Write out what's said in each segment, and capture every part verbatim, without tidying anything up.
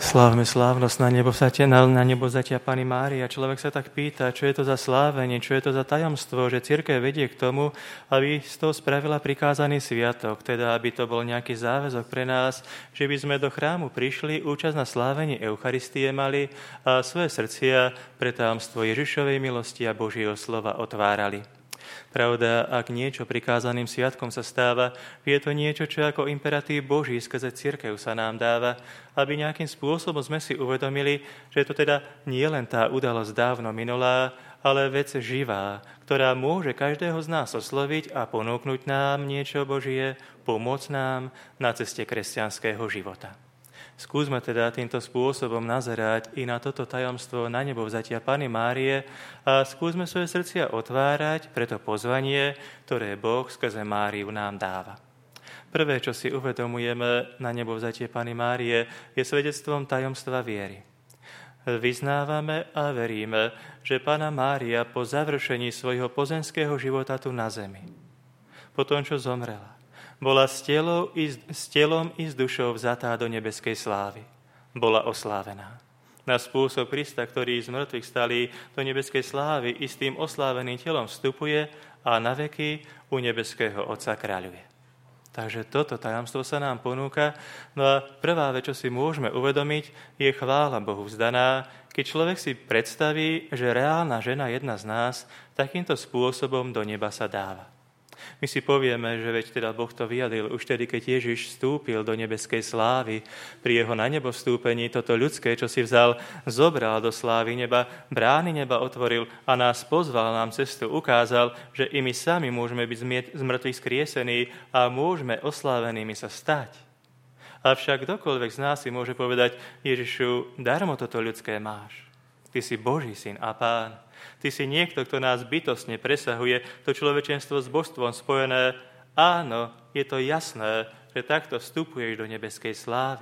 Slávme slávnosť na nebo vzatia, na, na nebo vzatia Panny Márie. Človek sa tak pýta, čo je to za slávenie, čo je to za tajomstvo, že cirkev vedie k tomu, aby z toho spravila prikázaný sviatok, teda aby to bol nejaký záväzok pre nás, že by sme do chrámu prišli, účasť na slávení Eucharistie mali a svoje srdcia pre tajomstvo Ježišovej milosti a Božieho slova otvárali. Pravda, ak niečo prikázaným sviatkom sa stáva, je to niečo, čo ako imperatív Boží skrze cirkev sa nám dáva, aby nejakým spôsobom sme si uvedomili, že to teda nie len tá udalosť dávno minulá, ale vec živá, ktorá môže každého z nás osloviť a ponúknuť nám niečo Božie, pomôcť nám na ceste kresťanského života. Skúsme teda týmto spôsobom nazerať i na toto tajomstvo na nebo vzatia Panny Márie a skúsme svoje srdcia otvárať pre to pozvanie, ktoré Boh skrze Máriu nám dáva. Prvé, čo si uvedomujeme na nebo vzatie Panny Márie, je svedectvom tajomstva viery. Vyznávame a veríme, že Panna Mária po završení svojho pozemského života tu na zemi, po tom, čo zomrela, bola s telom, i, s telom i s dušou vzatá do nebeskej slávy. Bola oslávená. Na spôsob Krista, ktorý z mŕtvych stali do nebeskej slávy, i s tým osláveným telom vstupuje a na veky u nebeského Otca kráľuje. Takže toto tajomstvo sa nám ponúka. No a prvá vec, čo si môžeme uvedomiť, je chvála Bohu vzdaná, keď človek si predstaví, že reálna žena, jedna z nás, takýmto spôsobom do neba sa dáva. My si povieme, že veď teda Boh to vyjadril už tedy, keď Ježiš vstúpil do nebeskej slávy. Pri jeho na nebo vstúpení toto ľudské, čo si vzal, zobral do slávy neba, brány neba otvoril a nás pozval, nám cestu ukázal, že i my sami môžeme byť z mŕtvych skriesení a môžeme oslávenými sa stať. Avšak kdokoľvek z nás si môže povedať: Ježišu, darmo toto ľudské máš. Ty si Boží syn a Pán. Ty si niekto, kto nás bytostne presahuje, to človečenstvo s božstvom spojené. Áno, je to jasné, že takto vstupuješ do nebeskej slávy.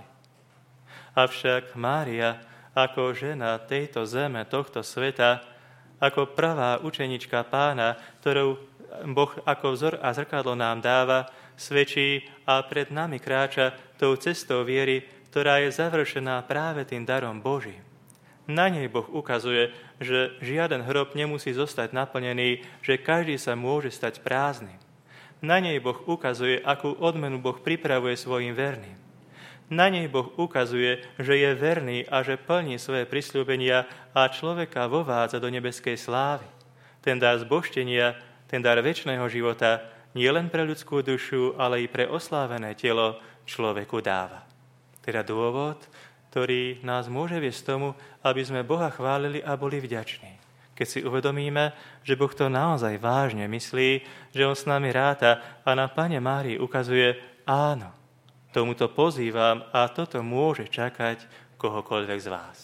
Avšak Mária, ako žena tejto zeme, tohto sveta, ako pravá učenička Pána, ktorú Boh ako vzor a zrkadlo nám dáva, svedčí a pred nami kráča tou cestou viery, ktorá je završená práve tým darom Božím. Na nej Boh ukazuje, že žiaden hrob nemusí zostať naplnený, že každý sa môže stať prázdnym. Na nej Boh ukazuje, akú odmenu Boh pripravuje svojim verným. Na nej Boh ukazuje, že je verný a že plní svoje prisľúbenia a človeka vovádza do nebeskej slávy. Ten dar zbožtenia, ten dar večného života nie len pre ľudskú dušu, ale i pre oslávené telo človeku dáva. Teda dôvod, ktorý nás môže viesť tomu, aby sme Boha chválili a boli vďační. Keď si uvedomíme, že Boh to naozaj vážne myslí, že On s nami ráta a na Panne Márii ukazuje: áno, tomuto pozývam a toto môže čakať kohokoľvek z vás.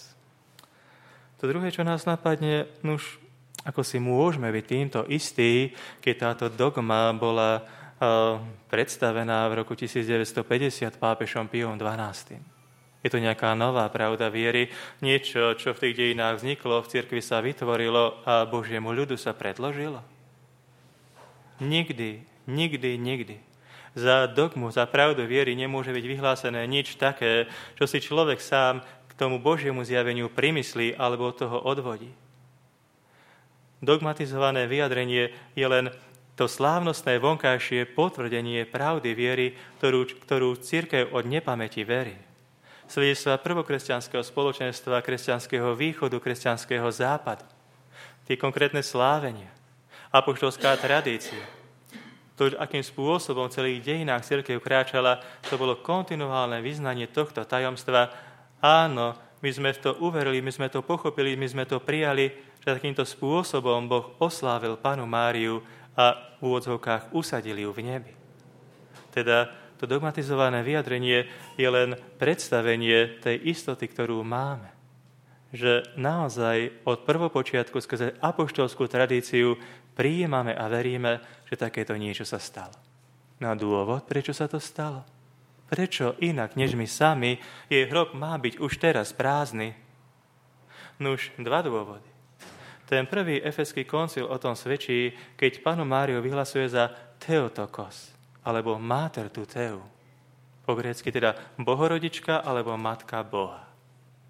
To druhé, čo nás napadne, nuž, ako si môžeme byť týmto istí, keď táto dogma bola uh, predstavená v roku devätnásťstopäťdesiat pápežom Piom dvanásty. Je to nejaká nová pravda viery, niečo, čo v tých dejinách vzniklo, v cirkvi sa vytvorilo a Božiemu ľudu sa predložilo? Nikdy, nikdy, nikdy. Za dogmu, za pravdu viery nemôže byť vyhlásené nič také, čo si človek sám k tomu Božiemu zjaveniu primyslí alebo toho odvodí. Dogmatizované vyjadrenie je len to slávnostné vonkajšie potvrdenie pravdy viery, ktorú, ktorú cirkev od nepamäti verí. Svedectva prvokresťanského spoločenstva, kresťanského východu, kresťanského západu. Tie konkrétne slávenia, apoštolská tradícia. To, akým spôsobom v celých dejinách cirkev kráčala, to bolo kontinuálne vyznanie tohto tajomstva. Áno, my sme v to uverili, my sme to pochopili, my sme to prijali, že takýmto spôsobom Boh oslávil Pannu Máriu a v úvodzovkách usadil ju v nebi. Teda to dogmatizované vyjadrenie je len predstavenie tej istoty, ktorú máme. Že naozaj od prvopočiatku skrze apoštolskú tradíciu prijímame a veríme, že takéto niečo sa stalo. No a dôvod, prečo sa to stalo? Prečo inak, než my sami, jej hrob má byť už teraz prázdny? Nuž, dva dôvody. Ten prvý efeský koncil o tom svedčí, keď Pannu Máriu vyhlasuje za Theotokos, alebo Mater Tuteu. Po grécky teda Bohorodička alebo Matka Boha.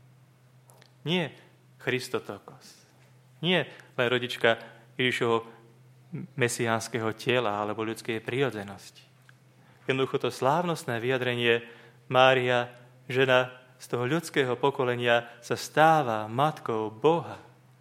Nie Christotokos. Nie len rodička Ježišovho mesiánskeho tela alebo ľudskej prirodzenosti. Jednoducho to slávnostné vyjadrenie Mária, žena z toho ľudského pokolenia, sa stáva matkou Boha.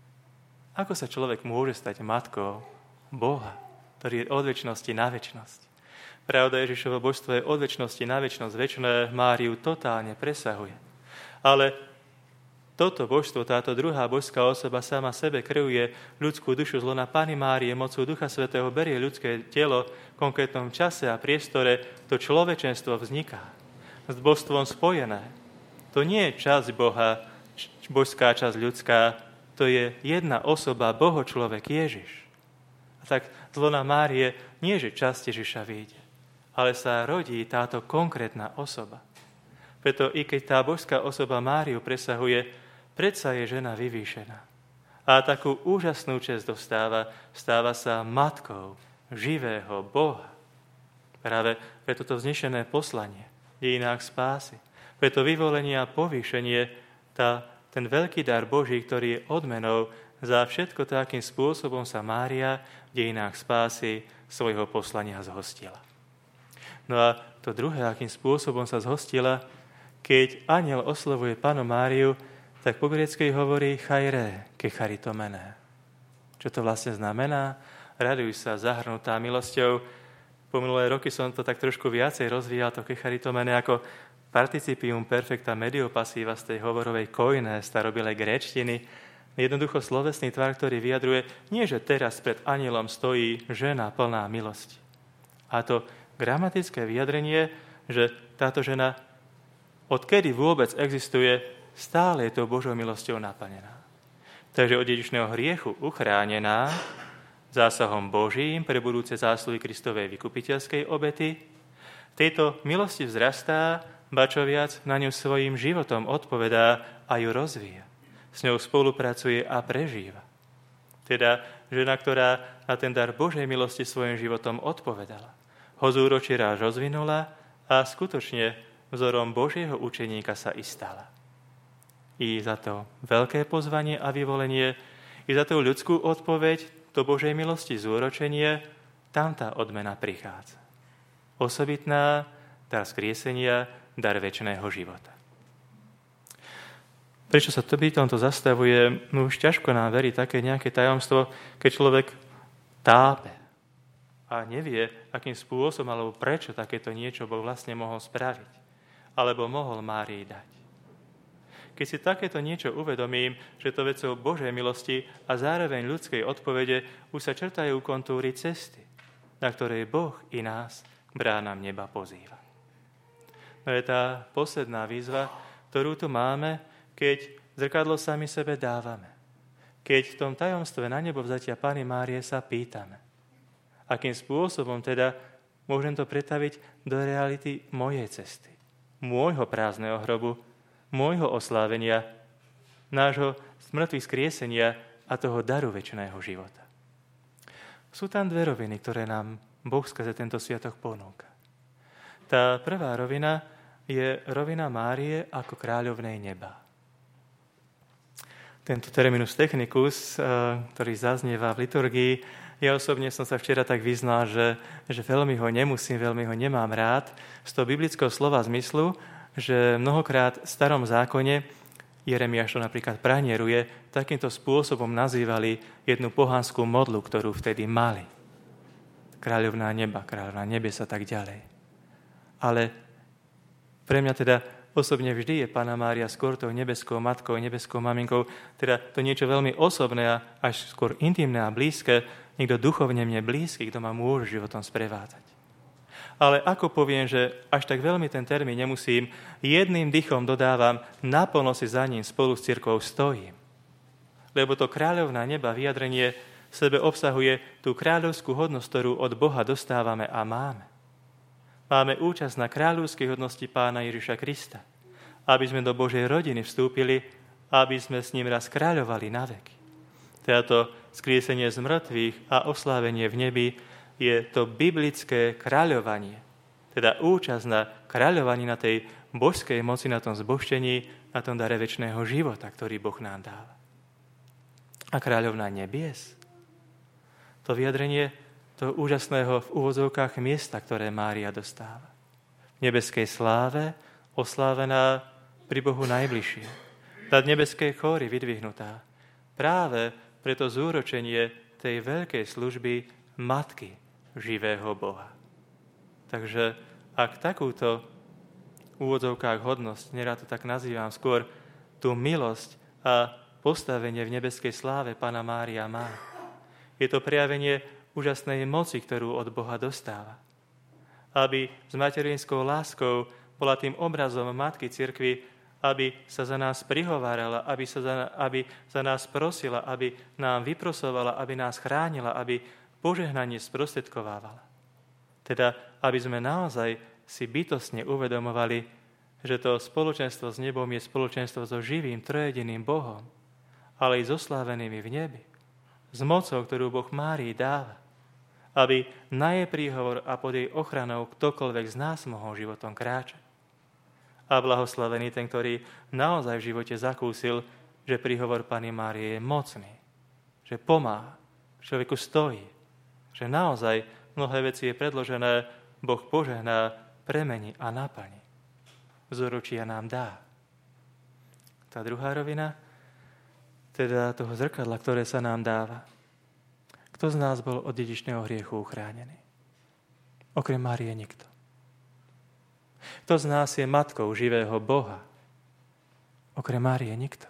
Ako sa človek môže stať matkou Boha, ktorý je od večnosti na večnosť? Pravda, Ježišovo božstvo je od večnosti na večnosť večné, Máriu totálne presahuje. Ale toto božstvo, táto druhá božská osoba sama sebe kreuje ľudskú dušu z lona Panny Márie, mocou Ducha Svätého berie ľudské telo v konkrétnom čase a priestore, to človečenstvo vzniká. S božstvom spojené. To nie je časť Boha, božská časť ľudská, to je jedna osoba, Boho-človek Ježiš. A tak z lona Márie nie, že časť Ježiša vyjde, ale sa rodí táto konkrétna osoba. Preto i keď tá božská osoba Máriu presahuje, predsa je žena vyvýšená. A takú úžasnú česť dostáva, stáva sa matkou živého Boha. Práve preto to vznešené poslanie v dejinách spásy, preto vyvolenie a povýšenie, tá, ten veľký dar Boží, ktorý je odmenou za všetko to, akým spôsobom sa Mária v dejinách spásy svojho poslania zhostila. No a to druhé, akým spôsobom sa zhostila, keď anjel oslovuje Pannu Máriu, tak po gréckej hovorí chairé, ke charitomené. Čo to vlastne znamená? Raduj sa, zahrnutá milosťou. Po minulé roky som to tak trošku viacej rozvíjal, to ke charitomené, ako participium perfecta medio passiva z tej hovorovej koiné starobilej gréčtiny. Jednoducho slovesný tvar, ktorý vyjadruje, nie že teraz pred anjelom stojí žena plná milosti. A to gramatické vyjadrenie, že táto žena odkedy vôbec existuje, stále je to Božou milosťou naplnená. Takže od dedičného hriechu uchránená zásahom Božím pre budúce zásluhy Kristovej vykupiteľskej obety, tejto milosti vzrastá, ba čo viac, na ňu svojím životom odpovedá a ju rozvíja. S ňou spolupracuje a prežíva. Teda žena, ktorá na ten dar Božej milosti svojím životom odpovedala. Ho zúročí ráž rozvinula a skutočne vzorom Božieho učeníka sa i stala. I za to veľké pozvanie a vyvolenie, i za tú ľudskú odpoveď, to Božej milosti zúročenie, tam tá odmena prichádza. Osobitná, dar skriesenia, dar večného života. Prečo sa to by tomto zastavuje? No už ťažko nám verí také nejaké tajomstvo, keď človek tápe a nevie, akým spôsobom alebo prečo takéto niečo Boh vlastne mohol spraviť, alebo mohol Márii dať. Keď si takéto niečo uvedomím, že to vecou Božej milosti a zároveň ľudskej odpovede už sa črtajú kontúry cesty, na ktorej Boh i nás k bránam neba pozýva. No je tá posledná výzva, ktorú tu máme, keď zrkadlo sami sebe dávame. Keď v tom tajomstve na nebo vzatia Panny Márie sa pýtame, akým spôsobom teda môžem to pretaviť do reality mojej cesty, môjho prázdneho hrobu, môjho oslávenia, nášho smrtvých skriesenia a toho daru večného života. Sú tam dve roviny, ktoré nám Boh skrze tento sviatok ponúka. Tá prvá rovina je rovina Márie ako kráľovnej neba. Tento terminus technicus, ktorý zaznieva v liturgii, ja osobne som sa včera tak vyznal, že, že veľmi ho nemusím, veľmi ho nemám rád. Z toho biblického slova zmyslu, že mnohokrát v starom zákone, Jeremiáš to napríklad pranieruje, takýmto spôsobom nazývali jednu pohanskú modlu, ktorú vtedy mali. Kráľovná neba, kráľovná nebesa, tak ďalej. Ale pre mňa teda osobne vždy je Panna Mária skôr tou nebeskou matkou, nebeskou maminkou, teda to niečo veľmi osobné a až skôr intimné a blízke, niekto duchovne mne blízky, kto ma môže životom sprevádzať. Ale ako poviem, že až tak veľmi ten termín nemusím, jedným dychom dodávam, naplno si za ním spolu s cirkvou stojím. Lebo to kráľovná neba vyjadrenie v sebe obsahuje tú kráľovskú hodnosť, ktorú od Boha dostávame a máme. Máme účasť na kráľovskej hodnosti Pána Ježiša Krista, aby sme do Božej rodiny vstúpili, aby sme s ním raz kráľovali na veky. Teda to skriesenie z mŕtvych a oslávenie v nebi je to biblické kráľovanie, teda účasť na kráľovaní na tej božskej moci, na tom zbožtení, na tom dare večného života, ktorý Boh nám dáva. A kráľovná nebies. To vyjadrenie toho úžasného v úvodzovkách miesta, ktoré Mária dostáva. V nebeskej sláve, oslávená pri Bohu najbližšie. Nad nebeskej chóry vydvihnutá. Práve preto zúročenie tej veľkej služby matky živého Boha. Takže ak takúto v úvodzovkách hodnosť, nerád to tak nazývam, skôr tú milosť a postavenie v nebeskej sláve Panna Mária má. Je to prejavenie úžasnej moci, ktorú od Boha dostáva. Aby s materinskou láskou bola tým obrazom Matky Cirkvi, aby sa za nás prihovárala, aby sa za, aby za nás prosila, aby nám vyprosovala, aby nás chránila, aby požehnanie sprostredkovávala. Teda, aby sme naozaj si bytostne uvedomovali, že to spoločenstvo s nebom je spoločenstvo so živým, trojediným Bohom, ale i zoslávenými v nebi, s mocou, ktorú Boh Márii dáva, aby na jej príhovor a pod jej ochranou ktokoľvek z nás mohol životom kráčať. A blahoslavený ten, ktorý naozaj v živote zakúsil, že príhovor Panny Márie je mocný, že pomáha, človeku stojí, že naozaj mnohé veci je predložené, Boh požehná, premení a naplní. Zoročia nám dá. Tá druhá rovina, teda toho zrkadla, ktoré sa nám dáva. Kto z nás bol od dedičného hriechu uchránený? Okrem Márie nikto. Kto z nás je matkou živého Boha? Okrem Márie nikto.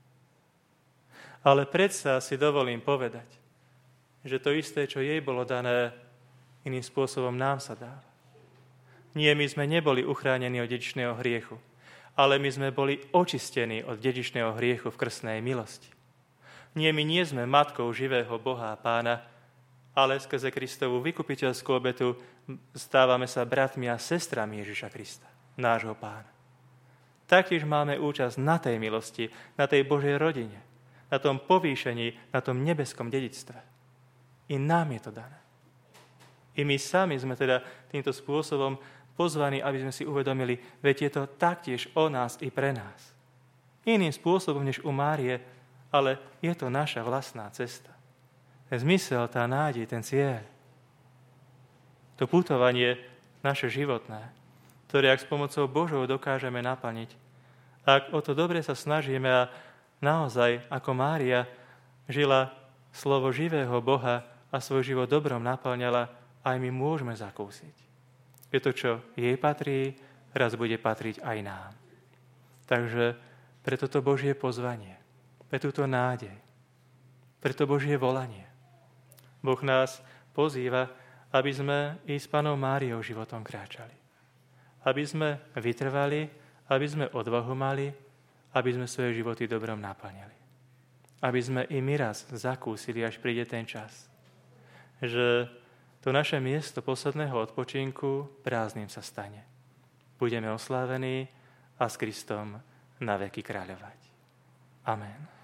Ale predsa si dovolím povedať, že to isté, čo jej bolo dané, iným spôsobom nám sa dáva. Nie, my sme neboli uchránení od dedičného hriechu, ale my sme boli očistení od dedičného hriechu v krstnej milosti. Nie, my nie sme matkou živého Boha a Pána, ale skrze Kristovú vykupiteľskú obetu stávame sa bratmi a sestrami Ježiša Krista, nášho Pána. Taktiež máme účasť na tej milosti, na tej Božej rodine, na tom povýšení, na tom nebeskom dedičstve. I nám je to dané. I my sami sme teda týmto spôsobom pozvaní, aby sme si uvedomili, veď je to taktiež o nás i pre nás. Iným spôsobom než u Márie, ale je to naša vlastná cesta. Ten zmysel, tá nádej, ten cieľ. To putovanie naše životné, ktoré ak s pomocou Božou dokážeme naplniť, ak o to dobre sa snažíme a naozaj, ako Mária, žila slovo živého Boha a svoj život dobrom naplňala, aj my môžeme zakúsiť. Je to, čo jej patrí, raz bude patriť aj nám. Takže pre toto Božie pozvanie, pre túto nádej, pre to Božie volanie. Boh nás pozýva, aby sme i s Pannou Máriou životom kráčali. Aby sme vytrvali, aby sme odvahu mali, aby sme svoje životy dobrom naplnili. Aby sme i my raz zakúsili, až príde ten čas, že to naše miesto posledného odpočinku prázdnym sa stane. Budeme oslávení a s Kristom na veky kráľovať. Amen.